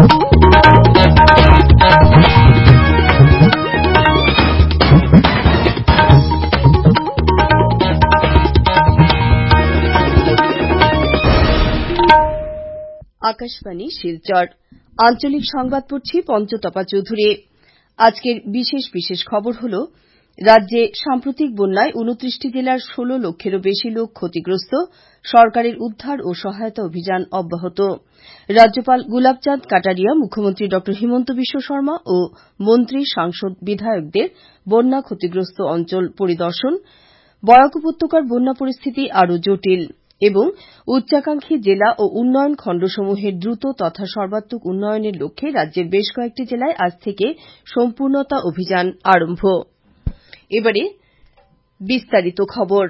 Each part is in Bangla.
আকাশবাণী শিলচর আঞ্চলিক সংবাদ পড়ছি পঞ্চতপা চৌধুরী। আজকের বিশেষ খবর হল রাজ্যে সাম্প্রতিক বন্যায় ২৯টি জেলার ১৬ লক্ষেরও বেশি লোক ক্ষতিগ্রস্ত, সরকারের উদ্ধার ও সহায়তা অভিযান অব্যাহত। রাজ্যপাল গুলাবচাঁদ কাটারিয়া মুখ্যমন্ত্রী ড হিমন্ত বিশ্ব শর্মা ও মন্ত্রী সাংসদ বিধায়কদের বন্যা ক্ষতিগ্রস্ত অঞ্চল পরিদর্শন, বরাক উপত্যকার বন্যা পরিস্থিতি আরও জটিল এবং উচ্চাকাঙ্ক্ষী জেলা ও উন্নয়ন খণ্ডসমূহের দ্রুত তথা সর্বাত্মক উন্নয়নের লক্ষ্যে রাজ্যের বেশ কয়েকটি জেলায় আজ থেকে সম্পূর্ণতা অভিযান আরম্ভ। এবারে বিস্তারিত খবর।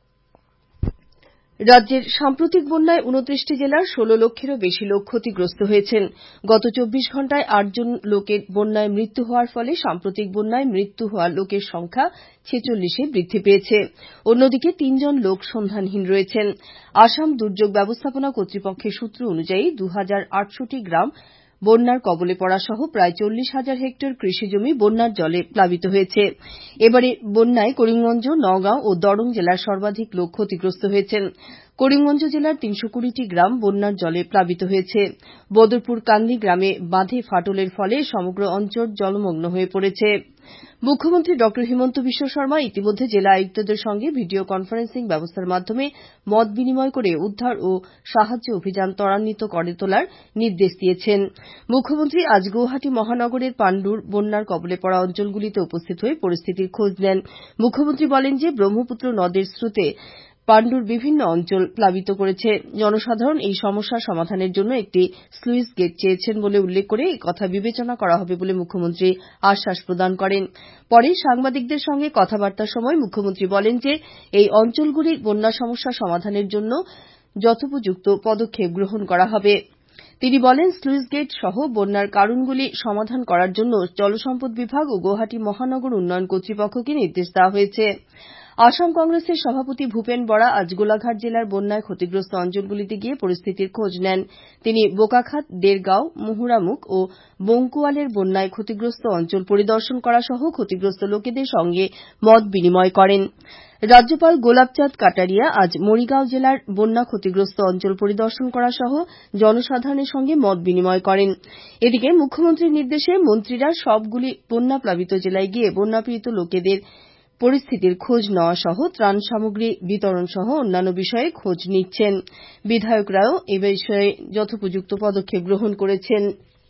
রাজ্যের সাম্প্রতিক বন্যায় ২৯টি জেলার ১৬ লক্ষেরও বেশি লোক ক্ষতিগ্রস্ত হয়েছেন। গত ২৪ ঘণ্টায় ৮ জন লোকের বন্যায় মৃত্যু হওয়ার ফলে সাম্প্রতিক বন্যায় মৃত্যু হওয়া লোকের সংখ্যা ৪৬-এ বৃদ্ধি পেয়েছে। অন্যদিকে ৩ জন লোক সন্ধানহীন রয়েছেন। আসাম দুর্যোগ ব্যবস্থাপনা কর্তৃপক্ষের সূত্র অনুযায়ী ২,৮০০টি গ্রাম বন্যার কবলে পড়া সহ প্রায় ৪০,০০০ হেক্টর কৃষিজমি বন্যার জলে প্লাবিত হয়েছে। এবারে বন্যায় করিমগঞ্জ, নওগাঁ ও দরং জেলার সর্বাধিক লোক ক্ষতিগ্রস্ত হয়েছেন। করিমগঞ্জ জেলার ৩২০টি গ্রাম বন্যার জলে প্লাবিত হয়েছে। বদরপুর কান্দি গ্রামে বাঁধে ফাটলের ফলে সমগ্র অঞ্চল জলমগ্ন হয়ে পড়েছে। মুখ্যমন্ত্রী ড হিমন্ত বিশ্ব শর্মা ইতিমধ্যে জেলা আয়ুক্তদের সঙ্গে ভিডিও কনফারেন্সিং ব্যবস্থার মাধ্যমে মত বিনিময় করে উদ্ধার ও সাহায্য অভিযান ত্বরান্বিত করে তোলার নির্দেশ দিয়েছেন। মুখ্যমন্ত্রী আজ গৌহাটি মহানগরের পান্ডুর বন্যার কবলে পড়া অঞ্চলগুলিতে উপস্থিত হয়ে পরিস্থিতির খোঁজ নেন। মুখ্যমন্ত্রী বলেন যে ব্রহ্মপুত্র নদের স্রোতে পান্ডুর বিভিন্ন অঞ্চল প্লাবিত করেছে। জনসাধারণ এই সমস্যার সমাধানের জন্য একটি স্লুইস গেট চেয়েছেন বলে উল্লেখ করে এই কথা বিবেচনা করা হবে বলে মুখ্যমন্ত্রী আশ্বাস প্রদান করেন। পরে সাংবাদিকদের সঙ্গে কথাবার্তার সময় মুখ্যমন্ত্রী বলেন যে এই অঞ্চলগুলির বন্যা সমস্যা সমাধানের জন্য যথোপযুক্ত পদক্ষেপ গ্রহণ করা হবে। তিনি বলেন, স্লুইস গেট সহ বন্যার কারণগুলি সমাধান করার জন্য জলসম্পদ বিভাগ ও গৌহাটি মহানগর উন্নয়ন কর্তৃপক্ষকে নির্দেশ দেওয়া হয়েছে। আসাম কংগ্রেসের সভাপতি ভূপেন বরা আজ গোলাঘাট জেলার বন্যায় ক্ষতিগ্রস্ত অঞ্চলগুলিতে গিয়ে পরিস্থিতির খোঁজ নেন। তিনি বোকাখাত, দেরগাঁও, মুহুরামুখ ও বঙ্কুয়ালের বন্যায় ক্ষতিগ্রস্ত অঞ্চল পরিদর্শন করা সহ ক্ষতিগ্রস্ত লোকেদের সঙ্গে মত বিনিময় করেন। রাজ্যপাল গোলাবচাঁদ কাটারিয়া আজ মরিগাঁও জেলার বন্যা ক্ষতিগ্রস্ত অঞ্চল পরিদর্শন করা সহ জনসাধারণের সঙ্গে মত বিনিময় করেন। এদিকে মুখ্যমন্ত্রীর নির্দেশে মন্ত্রীরা সবগুলি বন্যা প্লাবিত জেলায় গিয়ে বন্যাপীড়িত লোকেদের পরিস্থিতির খোঁজ নেওয়া সহ ত্রাণ সামগ্রী বিতরণ সহ অন্যান্য বিষয়ে খোঁজ নিচ্ছেন। বিধায়করাও এ বিষয়ে যথোপযুক্ত পদক্ষেপ গ্রহণ করেছেন।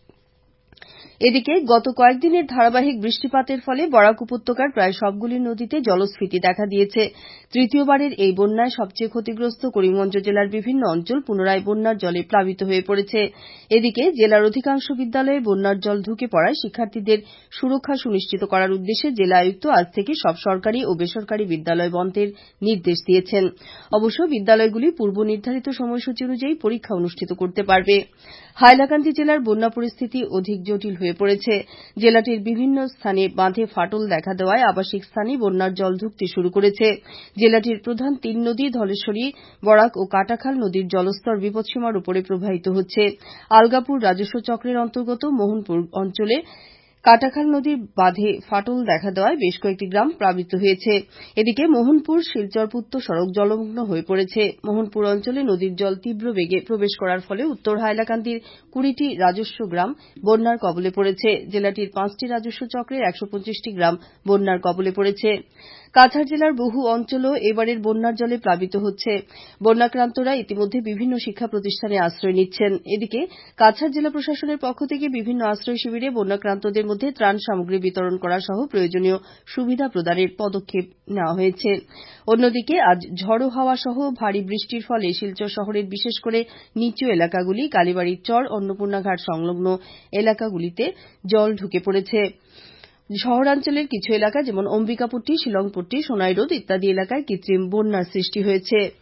এদিকে গত কয়েকদিনের ধারাবাহিক বৃষ্টিপাতের ফলে বরাক উপত্যকার প্রায় সবগুলি নদীতে জলস্ফীতি দেখা দিয়েছে। তৃতীয়বারের এই বন্যায় সবচেয়ে ক্ষতিগ্রস্ত করিমগঞ্জ জেলার বিভিন্ন অঞ্চল পুনরায় বন্যার জলে প্লাবিত হয়ে পড়েছে। এদিকে জেলার অধিকাংশ বিদ্যালয়ে বন্যার জল ঢুকে পড়ায় শিক্ষার্থীদের সুরক্ষা সুনিশ্চিত করার উদ্দেশ্যে জেলা আয়ুক্ত আজ থেকে সব সরকারি ও বেসরকারি বিদ্যালয় বন্ধের নির্দেশ দিয়েছেন। অবশ্য বিদ্যালয়গুলি পূর্ব নির্ধারিত সময়সূচি অনুযায়ী পরীক্ষা অনুষ্ঠিত করতে পারবে। হাইলাকান্দি জেলার বন্যা পরিস্থিতি অধিক জটিল হয়ে পড়েছে। জেলাটির বিভিন্ন স্থানে বাঁধে ফাটল দেখা দেওয়ায় আবাসিক স্থানে বন্যার জল ঢুকতে শুরু করেছে। জেলাটির প্রধান ৩ নদী ধলেশ্বরী, বরাক ও কাটাখাল নদীর জলস্তর বিপদসীমার উপরে প্রবাহিত হচ্ছে। আলগাপুর রাজস্ব চক্রের অন্তর্গত মোহনপুর অঞ্চলে কাটাখাল নদীর বাঁধে ফাটল দেখা দেওয়ায় বেশ কয়েকটি গ্রাম প্লাবিত হয়েছে। এদিকে মোহনপুর শিলচর পূর্ত সড়ক জলমগ্ন হয়ে পড়েছে। মোহনপুর অঞ্চলে নদীর জল তীব্র বেগে প্রবেশ করার ফলে উত্তর হাইলাকান্দির ২০টি রাজস্ব গ্রাম বন্যার কবলে পড়েছে। জেলাটির ৫টি রাজস্ব চক্রের ১২৫টি গ্রাম বন্যার কবলে পড়েছে। কাছাড় জেলার বহু অঞ্চলও এবারের বন্যার জলে প্লাবিত হচ্ছে। বন্যাক্রান্তরা ইতিমধ্যে বিভিন্ন শিক্ষা প্রতিষ্ঠানে আশ্রয় নিচ্ছেন। এদিকে কাছাড় জেলা প্রশাসনের পক্ষ থেকে বিভিন্ন আশ্রয় শিবিরে বন্যাক্রান্তদের মধ্যে ত্রাণ সামগ্রী বিতরণ করা সহ প্রয়োজনীয় সুবিধা প্রদানের পদক্ষেপ নেওয়া হয়েছে। অন্যদিকে আজ ঝড়ো হাওয়া সহ ভারী বৃষ্টির ফলে শিলচর শহরের বিশেষ করে নিচু এলাকাগুলি, কালীবাড়ির চর, অন্নপূর্ণাঘাট সংলগ্ন এলাকাগুলিতে জল ঢুকে পড়েছে। শহরাঞ্চলের কিছু এলাকা যেমন অম্বিকাপট্টি, শিলংপট্টি, সোনাই রোড ইত্যাদি এলাকায় কৃত্রিম বন্যার সৃষ্টি হয়েছে।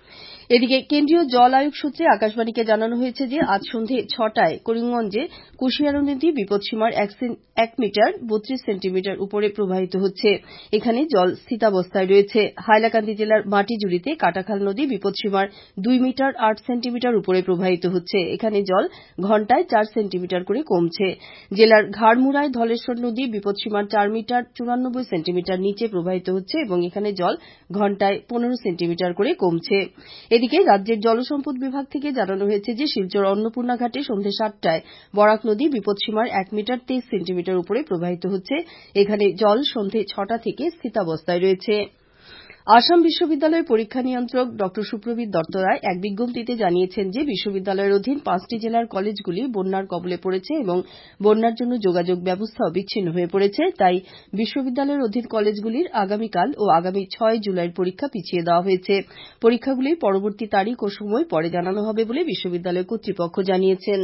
এদিকে কেন্দ্রীয় জল আয়োগ সূত্রে আকাশবাণীকে জানানো হয়েছে যে আজ সন্ধে 6টায় করিমগঞ্জে কুশিয়ারা নদী বিপদসীমার 1 মিটার 32 সেন্টিমিটার উপরে প্রবাহিত হচ্ছে। এখানে জল স্থিতাবস্থায় রয়েছে। হাইলাকান্দি জেলার মাটিজুড়িতে কাটাখাল নদী বিপদসীমার 2 মিটার 8 সেন্টিমিটার উপরে প্রবাহিত হচ্ছে। এখানে জল ঘণ্টায় 4 সেন্টিমিটার করে কমছে। জেলার ঘাড়মুড়ায় ধলেশ্বর নদী বিপদসীমার 4 মিটার 94 সেন্টিমিটার নিচে প্রবাহিত হচ্ছে এবং এখানে জল ঘণ্টায় 15 সেন্টিমিটার করে কমছে। এদিকে রাজ্যের জলসম্পদ বিভাগ থেকে জানানো হয়েছে যে শিলচর অন্নপূর্ণা ঘাটে সন্ধে 7টায় বরাক নদী বিপদসীমার 1 মিটার 23 সেন্টিমিটার উপরে প্রবাহিত হচ্ছে। এখানে জল সন্ধে 6টা থেকে স্থিতাবস্থায় রয়েছে। আসাম বিশ্ববিদ্যালয়ের পরীক্ষা নিয়ন্ত্রক ড সুপ্রবীর দত্তরায় এক বিজ্ঞপ্তিতে জানিয়েছেন যে বিশ্ববিদ্যালয়ের অধীন 5টি জেলার কলেজগুলি বন্যার কবলে পড়েছে এবং বন্যার জন্য যোগাযোগ ব্যবস্থাও বিচ্ছিন্ন হয়ে পড়েছে। তাই বিশ্ববিদ্যালয়ের অধীন কলেজগুলির আগামীকাল ও আগামী 6 জুলাইয়ের পরীক্ষা পিছিয়ে দেওয়া হয়েছে। পরীক্ষাগুলির পরবর্তী তারিখ ও সময় পরে জানানো হবে বলে বিশ্ববিদ্যালয় কর্তৃপক্ষ জানিয়েছেন।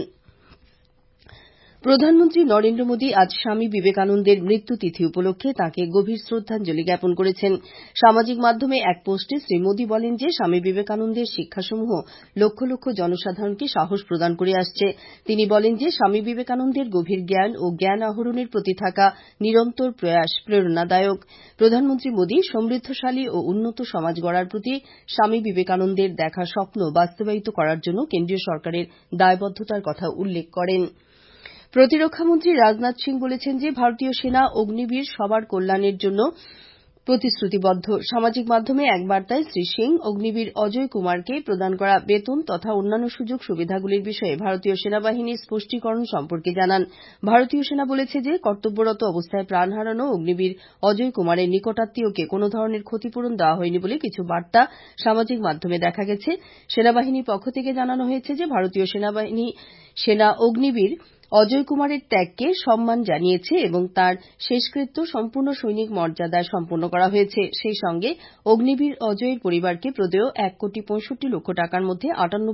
প্রধানমন্ত্রী নরেন্দ্র মোদী আজ স্বামী বিবেকানন্দের মৃত্যুতিথি উপলক্ষে তাঁকে গভীর শ্রদ্ধাঞ্জলি জ্ঞাপন করেছেন। সামাজিক মাধ্যমে এক পোস্টে শ্রী মোদী বলেন যে স্বামী বিবেকানন্দের শিক্ষাসমূহ লক্ষ লক্ষ জনসাধারণকে সাহস প্রদান করে আসছে। তিনি বলেন যে স্বামী বিবেকানন্দের গভীর জ্ঞান ও জ্ঞান আহরণের প্রতি থাকা নিরন্তর প্রয়াস প্রেরণাদায়ক। প্রধানমন্ত্রী মোদী সমৃদ্ধশালী ও উন্নত সমাজ গড়ার প্রতি স্বামী বিবেকানন্দের দেখা স্বপ্ন বাস্তবায়িত করার জন্য কেন্দ্রীয় সরকারের দায়বদ্ধতার কথা উল্লেখ করেন। প্রতিরক্ষামন্ত্রী রাজনাথ সিং বলেছেন যে ভারতীয় সেনা অগ্নিবীর সবার কল্যাণের জন্য প্রতিশ্রুতিবদ্ধ। সামাজিক মাধ্যমে এক বার্তায় শ্রী সিং অগ্নিবীর অজয় কুমারকে প্রদান করা বেতন তথা অন্যান্য সুযোগ সুবিধাগুলির বিষয়ে ভারতীয় সেনাবাহিনীর স্পষ্টীকরণ সম্পর্কে জানান। ভারতীয় সেনা বলেছে যে কর্তব্যরত অবস্থায় প্রাণ হারানো অগ্নিবীর অজয় কুমারের নিকটাত্মীয়কে কোনো ধরনের ক্ষতিপূরণ দেওয়া হয়নি বলে কিছু বার্তা সামাজিক মাধ্যমে দেখা গেছে। সেনাবাহিনীর পক্ষ থেকে জানানো হয়েছে যে ভারতীয় সেনা অগ্নিবীর অজয় কুমারের ত্যাগকে সম্মান জানিয়েছে এবং তাঁর শেষকৃত্য সম্পূর্ণ সৈনিক মর্যাদায় সম্পন্ন করা হয়েছে। সেই সঙ্গে অগ্নিবীর অজয়ের পরিবারকে প্রদেয় 1,65,00,000 টাকার মধ্যে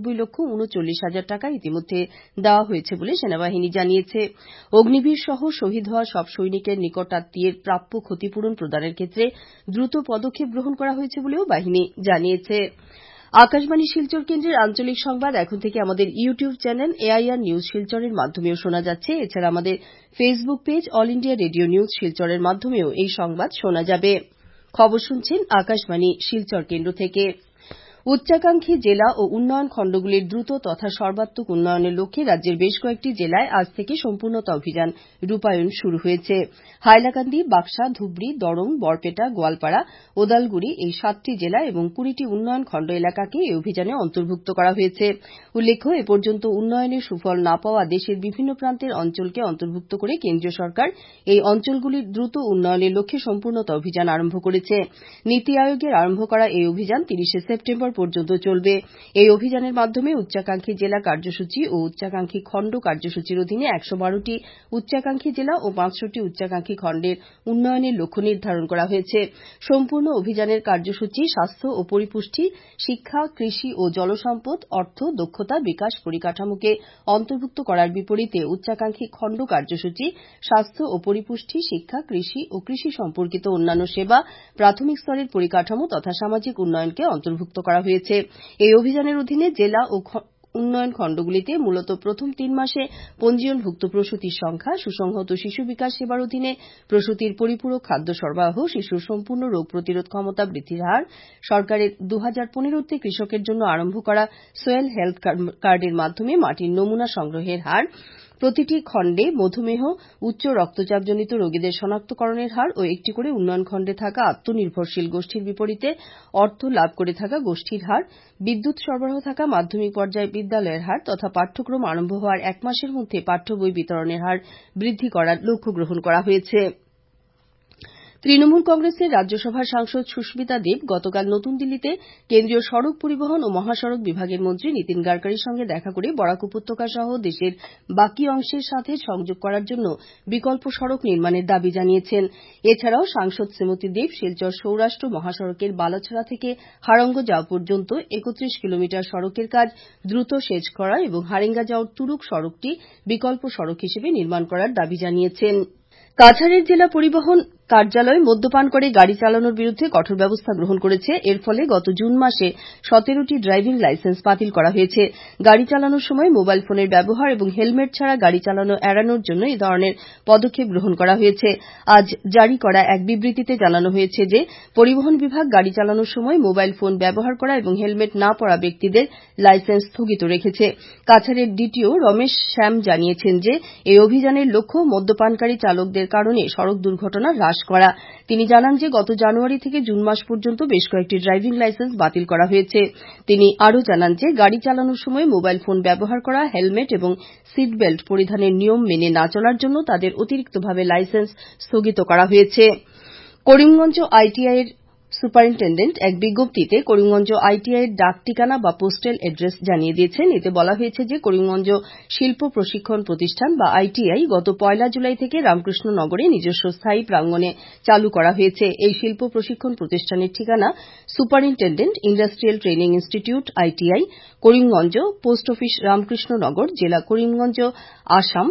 98,39,000 টাকা ইতিমধ্যে দেওয়া হয়েছে বলে সেনাবাহিনী জানিয়েছে। অগ্নিবীর সহ শহীদ হওয়া সব সৈনিকের নিকটাত্মীয়ের প্রাপ্য ক্ষতিপূরণ প্রদানের ক্ষেত্রে দ্রুত পদক্ষেপ গ্রহণ করা হয়েছে বলেও বাহিনী জানিয়েছে। আকাশবাণী শিলচর কেন্দ্রের আঞ্চলিক সংবাদ এখন থেকে আমাদের ইউটিউব চ্যানেল এআইআর নিউজ শিলচরের মাধ্যমেও শোনা যাচ্ছে। এছাড়া আমাদের Facebook page All India Radio News শিলচরের মাধ্যমেও এই সংবাদ শোনা যাবে। খবর শুনছেন আকাশবাণী শিলচর কেন্দ্র থেকে। উচ্চাকাঙ্ক্ষী জেলা ও উন্নয়ন খণ্ডগুলির দ্রুত তথা সর্বাত্মক উন্নয়নের লক্ষ্যে রাজ্যের বেশ কয়েকটি জেলায় আজ থেকে সম্পূর্ণতা অভিযান রূপায়ণ শুরু হয়েছে। হাইলাকান্দি, বাক্সা, ধুবড়ী, দরং, বরপেটা, গোয়ালপাড়া, ওদালগুড়ি এই 7টি জেলা এবং 20টি উন্নয়ন খণ্ড এলাকাকে এই অভিযানে অন্তর্ভুক্ত করা হয়েছে। উল্লেখ্য, এ পর্যন্ত উন্নয়নের সুফল না পাওয়া দেশের বিভিন্ন প্রান্তের অঞ্চলকে অন্তর্ভুক্ত করে কেন্দ্রীয় সরকার এই অঞ্চলগুলির দ্রুত উন্নয়নের লক্ষ্যে সম্পূর্ণতা অভিযান আরম্ভ করেছে। নীতি আয়োগের আরম্ভ করা এই অভিযান 30 সেপ্টেম্বর পর্যন্ত চলবে। এই অভিযানের মাধ্যমে উচ্চাকাঙ্ক্ষী জেলা কার্যসূচি ও উচ্চাকাঙ্ক্ষী খণ্ড কার্যসূচির অধীনে 112টি উচ্চাকাঙ্ক্ষী জেলা ও 500টি উচ্চাকাঙ্ক্ষী খণ্ডের উন্নয়নের লক্ষ্য নির্ধারণ করা হয়েছে। সম্পূর্ণ অভিযানের কার্যসূচি স্বাস্থ্য ও পরিপুষ্টি, শিক্ষা, কৃষি ও জলসম্পদ, অর্থ, দক্ষতা বিকাশ পরিকাঠামোকে অন্তর্ভুক্ত করার বিপরীতে উচ্চাকাঙ্ক্ষী খণ্ড কার্যসূচি স্বাস্থ্য ও পরিপুষ্টি, শিক্ষা, কৃষি ও কৃষি সম্পর্কিত অন্যান্য সেবা, প্রাথমিক স্তরের পরিকাঠামো তথা সামাজিক উন্নয়নকে অন্তর্ভুক্ত করা হয়েছে। এই অভিযানের অধীনে জেলা ও উন্নয়ন খণ্ডগুলিতে মূলত প্রথম 3 মাসে পঞ্জীয়নভুক্ত প্রসূতির সংখ্যা, সুসংহত শিশু বিকাশ সেবার অধীনে প্রসূতির পরিপূরক খাদ্য সরবরাহ, শিশুর সম্পূর্ণ রোগ প্রতিরোধ ক্ষমতা বৃদ্ধির হার, সরকারের 2015তে কৃষকের জন্য আরম্ভ করা সোয়েল হেলথ কার্ডের মাধ্যমে মাটির নমুনা সংগ্রহের হার, প্রতিটি খণ্ডে মধুমেহ, উচ্চ রক্তচাপজনিত রোগীদের শনাক্তকরণের হার ও একটি করে উন্নয়ন খণ্ডে থাকা আত্মনির্ভরশীল গোষ্ঠীর বিপরীতে অর্থ লাভ করে থাকা গোষ্ঠীর হার, বিদ্যুৎ সরবরাহ থাকা মাধ্যমিক পর্যায়ে বিদ্যালয়ের হার তথা পাঠ্যক্রম আরম্ভ হওয়ার 1 মাসের মধ্যে পাঠ্য বই বিতরণের হার বৃদ্ধি করার লক্ষ্য গ্রহণ করা হয়েছে। তৃণমূল কংগ্রেসের রাজ্যসভার সাংসদ সুস্মিতা দেব গতকাল নতুন দিল্লিতে কেন্দ্রীয় সড়ক পরিবহন ও মহাসড়ক বিভাগের মন্ত্রী নীতিন গাডকারির সঙ্গে দেখা করে বরাক উপত্যকা সহ দেশের বাকি অংশের সাথে সংযোগ করার জন্য বিকল্প সড়ক নির্মাণের দাবি জানিয়েছেন। এছাড়াও সাংসদ শ্রীমতী দেব শিলচর সৌরাষ্ট্র মহাসড়কের বালাছড়া থেকে হাড়ঙ্গ যাওয়া পর্যন্ত 31 কিলোমিটার সড়কের কাজ দ্রুত শেষ করা এবং হারেঙ্গা যাওয়ার তুরুক সড়কটি বিকল্প সড়ক হিসেবে নির্মাণ করার দাবি জানিয়েছেন। কাছাড়ের জেলা পরিবহন কার্যালয় মদ্যপান করে গাড়ি চালানোর বিরুদ্ধে কঠোর ব্যবস্থা গ্রহণ করেছে। এর ফলে গত জুন মাসে 17টি ড্রাইভিং লাইসেন্স বাতিল করা হয়েছে। গাড়ি চালানোর সময় মোবাইল ফোনের ব্যবহার এবং হেলমেট ছাড়া গাড়ি চালানো এড়ানোর জন্য এ ধরনের পদক্ষেপ গ্রহণ করা হয়েছে। আজ জারি করা এক বিবৃতিতে জানানো হয়েছে যে পরিবহন বিভাগ গাড়ি চালানোর সময় মোবাইল ফোন ব্যবহার করা এবং হেলমেট না পরা ব্যক্তিদের লাইসেন্স স্থগিত রেখেছে। কাছাড়ের ডিটিও রমেশ শ্যাম জানিয়েছেন যে এই অভিযানের লক্ষ্য মদ্যপানকারী চালকদের কারণে সড়ক দুর্ঘটনা হ্রাস করা। তিনি জানান যে গত জানুয়ারি থেকে জুন মাস পর্যন্ত বেশ কয়েকটি ড্রাইভিং লাইসেন্স বাতিল করা হয়েছে। তিনি আরও জানান যে গাড়ি চালানোর সময় মোবাইল ফোন ব্যবহার করা, হেলমেট এবং সিট বেল্ট পরিধানের নিয়ম মেনে না চলার জন্য তাদের অতিরিক্তভাবে লাইসেন্স স্থগিত করা হয়েছে। করিমগঞ্জ আইটিআই এর সুপারিনটেন্ডেন্ট এক বিজ্ঞপ্তিতে করিমগঞ্জ আইটিআই এর ডাক ঠিকানা বা পোস্টাল এড্রেস জানিয়ে দিয়েছেন। এতে বলা হয়েছে যে করিমগঞ্জ শিল্প প্রশিক্ষণ প্রতিষ্ঠান বা আইটিআই গত 1 জুলাই থেকে রামকৃষ্ণনগরে নিজস্ব স্থায়ী প্রাঙ্গণে চালু করা হয়েছে। এই শিল্প প্রশিক্ষণ প্রতিষ্ঠানের ঠিকানা superintendent industrial training institute ITI, Karimganj, post office Ramkrishnanagar, জেলা করিমগঞ্জ, আসাম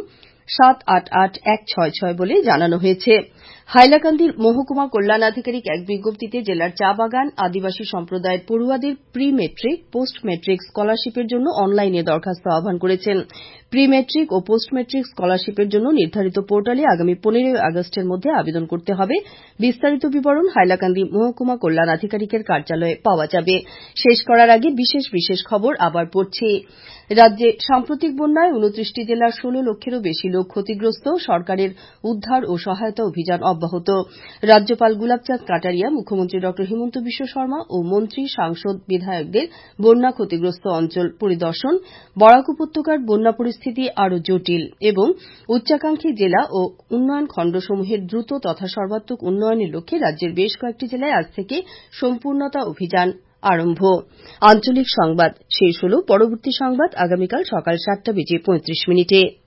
788166 বলে জানানো হয়েছে। হাইলাকান্দির মহকুমা কল্যাণ আধিকারিক এক বিজ্ঞপ্তিতে জেলার চা বাগান আদিবাসী সম্প্রদায়ের পড়ুয়াদের প্রি মেট্রিক, পোস্ট মেট্রিক স্কলারশিপের জন্য অনলাইনে দরখাস্ত আহ্বান করেছেন। প্রি মেট্রিক ও পোস্ট মেট্রিক স্কলারশিপের জন্য নির্ধারিত পোর্টালে আগামী 15 আগস্টের মধ্যে আবেদন করতে হবে। বিস্তারিত বিবরণ হাইলাকান্দি মহকুমা কল্যাণ আধিকারিকের কার্যালয়ে পাওয়া যাবে। শেষ করার আগে বিশেষ খবর আবার পড়ছি। রাজ্যে সাম্প্রতিক বন্যায় 29টি জেলার 16 লক্ষেরও বেশি লোক ক্ষতিগ্রস্ত। সরকারের উদ্ধার ও সহায়তা অভিযান অব্যাহত। রাজ্যপাল গুলাবচাঁদ কাটারিয়া, মুখ্যমন্ত্রী ড হিমন্ত বিশ্ব শর্মা ও মন্ত্রী, সাংসদ, বিধায়কদের বন্যা ক্ষতিগ্রস্ত অঞ্চল পরিদর্শন। বরাক উপত্যকার বন্যা পরিস্থিতি আরও জটিল এবং উচ্চাকাঙ্ক্ষী জেলা ও উন্নয়ন খণ্ডসমূহের দ্রুত তথা সর্বাত্মক উন্নয়নের লক্ষ্যে রাজ্যের বেশ কয়েকটি জেলায় আজ থেকে সম্পূর্ণতা অভিযান আরম্ভ। আঞ্চলিক সংবাদ শেষ হল। পরবর্তী সংবাদ আগামীকাল সকাল 7:35